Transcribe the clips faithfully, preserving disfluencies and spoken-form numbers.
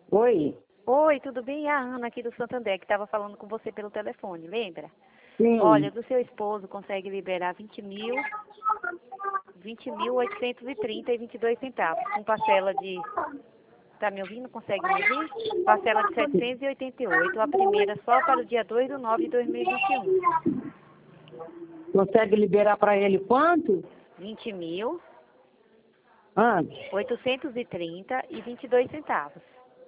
Oi? Oi, tudo bem? É a Ana aqui do Santander, que estava falando com você pelo telefone, lembra? Sim. Olha, do seu esposo consegue liberar vinte mil, vinte mil oitocentos e trinta e vinte e dois centavos, com parcela de... Tá me ouvindo? Consegue me ouvir? Parcela de setecentos e oitenta e oito, a primeira só para o dia dois de nove de dois mil e vinte e um. Consegue liberar para ele quanto? vinte mil Ah, oitocentos e trinta e vinte e dois centavos.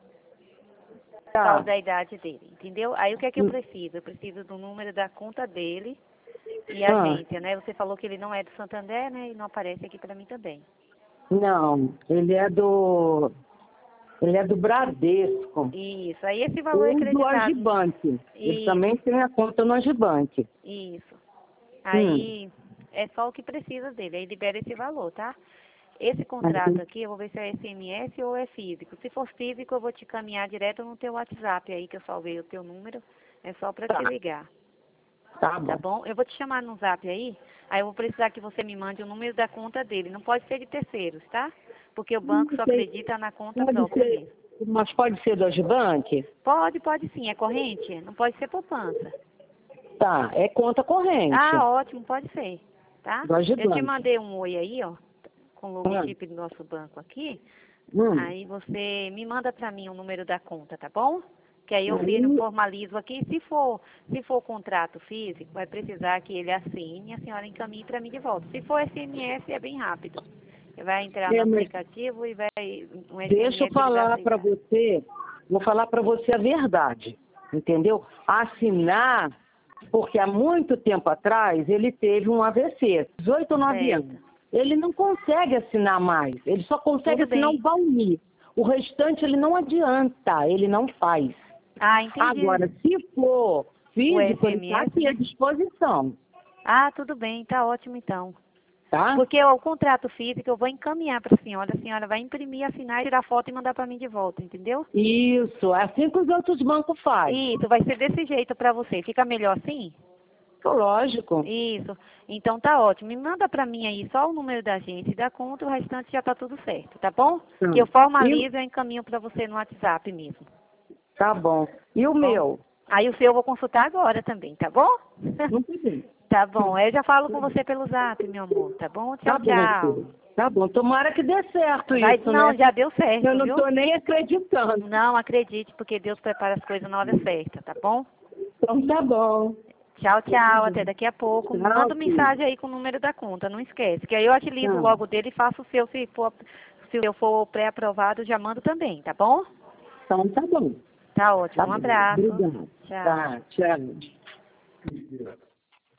tá. Causa da idade dele, entendeu? Aí o que é que eu preciso? Eu preciso do número da conta dele e a Ah, agência, né? Você falou que ele não é do Santander, né? E não aparece aqui para mim também. não, ele é do... Ele é do Bradesco. Isso. Aí esse valor é Ou do acreditado. Agibank. Ele também Isso, tem a conta no Agibank. isso. Hum. Aí é só o que precisa dele. Aí libera esse valor, tá? Esse contrato Assim, aqui, eu vou ver se é S M S ou é físico. Se for físico, eu vou te caminhar direto no teu WhatsApp aí, que eu salvei o teu número. É só para te tá, ligar. tá Tá bom. bom? Eu vou te chamar no zap aí, aí eu vou precisar que você me mande o número da conta dele. Não pode ser de terceiros, tá? Porque o banco Não só sei, acredita na conta pode própria ser, mesmo. mas pode ser do Agibank? Pode, pode sim. É corrente? Não pode ser poupança. Tá, é conta corrente Ah, ótimo, pode ser. Tá? do Eu te Agibank. mandei um oi aí, ó, com o Ah, logotipo do nosso banco aqui. hum. Aí você me manda pra mim o número da conta, tá bom? Que aí eu firmo, Aí, formalizo aqui. Se for, se for contrato físico, vai precisar que ele assine e a senhora encaminhe pra mim de volta. Se for S M S, é bem rápido. Vai entrar no é, mas aplicativo e vai um deixa eu S M S ele vai falar para aceitar. você, vou falar para você a verdade, entendeu? Assinar, porque há muito tempo atrás ele teve um A V C, dezoito ou nove Certo. anos. Ele não consegue assinar mais, ele só consegue Tudo assinar o bem. Valmir. O restante ele não adianta, ele não faz. Ah, entendi. Agora, se for O físico, ele está S M S, aqui à né? disposição, Ah, tudo bem, tá ótimo então. tá? Porque o contrato físico eu vou encaminhar para a senhora, a senhora vai imprimir, assinar, tirar foto e mandar para mim de volta, entendeu? Isso, é assim que os outros bancos fazem. Isso, vai ser desse jeito para você. Fica melhor assim? Lógico. Isso. Então tá ótimo. Me manda para mim aí só o número da agência e da conta, o restante já tá tudo certo, tá bom? Tá. Que eu E, formalizo e eu encaminho para você no WhatsApp mesmo. tá bom. E o Tá bom? meu? Aí o seu eu vou consultar agora também, tá bom? Não tem jeito. Tá bom. Aí eu já falo com você pelo zap, meu amor, tá bom? Tá Tchau, bom, tchau. filho. Tá bom. Tomara que dê certo Vai, isso, não, né? já deu Eu certo, não viu? tô nem acreditando. Não acredite, porque Deus prepara as coisas na hora certa, tá bom? Então tá bom. Tchau, tchau, até daqui a pouco. Tchau, Manda filho. mensagem aí com o número da conta, não esquece. Que aí eu agilizo Tá. logo dele e faço o seu, se for, se eu for pré-aprovado, já mando também, tá bom? Então tá bom. Tá Tá ótimo, um bom. abraço. Obrigado. Tchau. Tá, tchau.